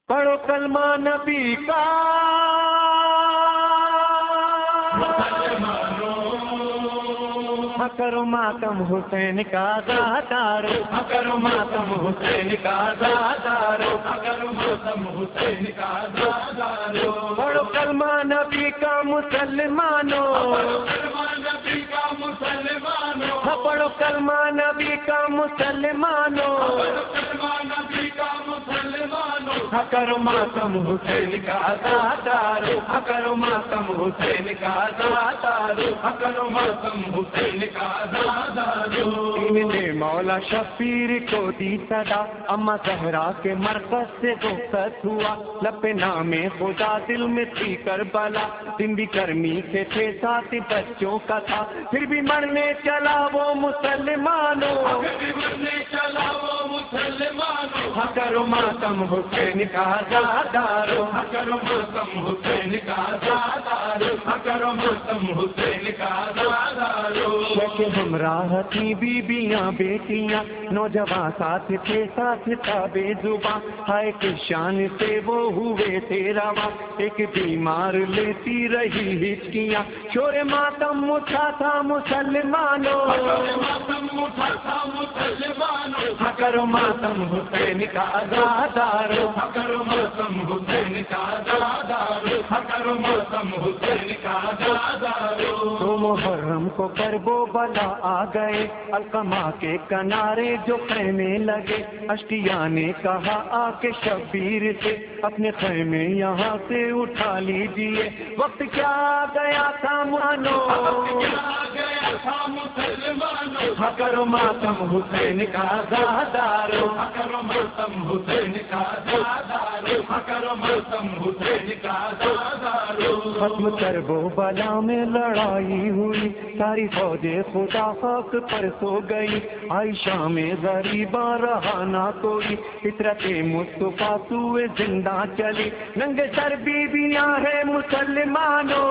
پڑھو کلمہ نبی کا کرو ماتم حسین کا دادارو، کرو ماتم حسین کا دادارو، کرو ماتم حسین کا دادارو. پڑھو کلمہ نبی کا مسلمانوں، کلمہ نبی کا مسلمانوں، پڑھو کلمہ نبی کا مسلمانوں، کلمہ نبی کا مسلمانوں. کرو ماتم حسین کا دادارو، کرو ماتم حسین کا دادارو، کرو ماتم حسین کا دادارو. نے مولا شبیر کو دی صدا، اما زہرا کے مرکز سے رخصت ہوا. لب نام خدا دل میں تھی کربلا، دن بھی گرمی کے تھے ساتھ بچوں کا تھا، پھر بھی مرنے چلا وہ مسلمانوں، مرنے چلا وہ مسلمانوں. کرو ماتم حسین کا دادارو، کرو ماتم حسین کا دادارو، کرو ماتم حسین کا دادارو. ہمراہ تھی بیبیاں بیٹیاں، نوجوان ساتھ تھے ساتھ تھا بے زباں، ہائے کہ شان سے وہ ہوئے تیرا ماں. ایک بیمار لیتی رہی ہچکیاں، شور ماتم اٹھا تھا مسلمانوں، ماتم اٹھا تھا مسلمانوں. کرو ماتم حسین کا دادارو، کرو ماتم حسین کا دادارو، کرو ماتم حسین کا دادارو. تو محرم کو کربو بلا آ گئے، القمہ کے کنارے جو خیمے لگے. اشقیاء نے کہا آ کے شبیر سے اپنے خیمے یہاں سے اٹھا لیجیے، وقت کیا گیا تھا مانو، گیا تھا مسلمانوں. کرو ماتم حسین کا دادارو، کرو ماتم حسین کا دادارو، کرو ماتم حسین کا دادارو. ختم کربو بلا میں لڑائی ہوئی، ساری فوج خدا خاک پر سو گئی. عائشہ میں غریباں رہا نہ کوئی، فطرت مصطفیٰ سوئے زندہ چلی. ننگے سر بیویاں ہے مسلمانوں،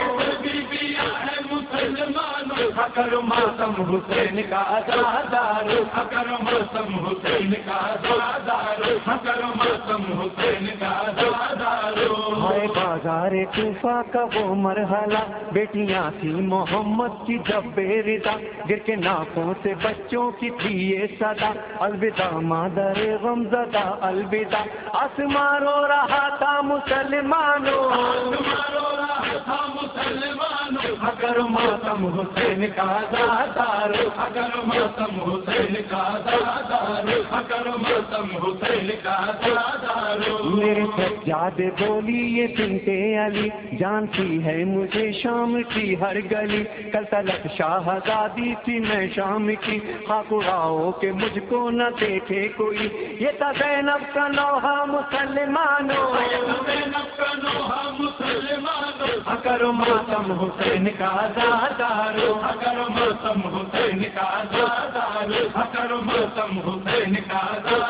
بیویاں ہے مسلمانوں. کرو ماتم حسین کا دادارو، کرو ماتم حسین کا دادارو، کرو ماتم حسین کا دادارو. ہائے بازار کوفہ کا وہ مرحلہ، بیٹیاں تھی محمد کی جب بے رضا، گر کے ناکوں سے بچوں کی تھی یہ صدا، الوداع مادر غمزدہ الوداع. آسمان رو رہا تھا مسلمانوں، آسمان رو رہا تھا مسلمانوں. کرو ماتم حسین کا دادارو، کرو ماتم حسین کا دادارو، کرو ماتم حسین کا دادارو. میرے سجاد بولی یہ بنتے علی، جانتی ہے مجھے شام کی ہر گلی. کل تلک شاہزادی تھی میں شام کی، خاک اڑاؤ کہ مجھ کو نہ دیکھے کوئی. یہ تھا زینب کا نوحہ مسلمانوں، زینب کا نوحہ مسلمانوں. کرو ماتم حسین کا دادارو، کرو ماتم حسین کا دادارو، کرو ماتم حسین کا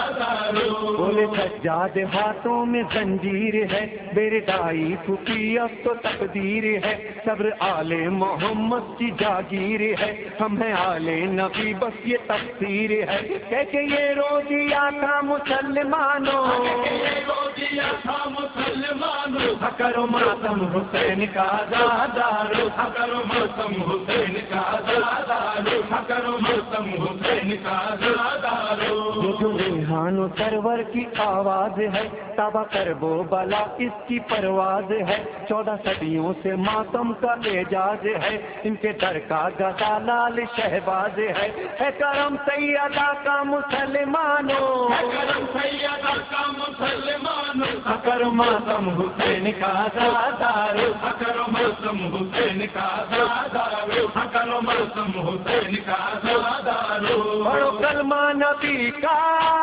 دادارو. بولے سجاد ہاتھوں میں زنجیر ہے، بیردائی پھکی اب تو تقدیر ہے. صبر آل محمد کی جاگیر ہے، ہم ہیں آل نبی بس یہ تفسیر ہے. کہ یہ رو دیا تھا مسلمانوں، رو دیا تھا مسلمانوں. کرو ماتم حسین کا دادارو، کرو ماتم حسین کا دادارو، کرو ماتم حسین کا دادارو. یہ جو ریحان و سرور کی آواز ہے، تابہ کربو بلا اس کی پرواز ہے. 14 صدیوں سے ماتم کا اعجاز ہے، ان کے در کا گدا لال شہباز ہے. کرم سیدہ کا مسلمانوں، کرم سیدہ کا مسلمانوں. کرو ماتم حسین کا دادارو، کرو ماتم حسین کا دادارو، کرو ماتم حسین کا دادارو. پڑھو کلمہ نبی کا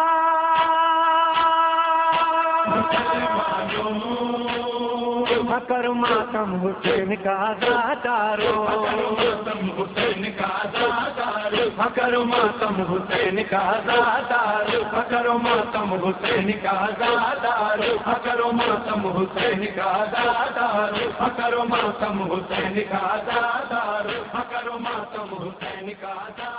کرو ماتم حسین کا دادارو، کرو ماتم حسین کا دادارو، کرو ماتم حسین کا دادارو، کرو ماتم حسین کا دادارو، کرو ماتم حسین کا دادارو، کرو ماتم حسین کا دادارو، کرو ماتم حسین کا دادارو.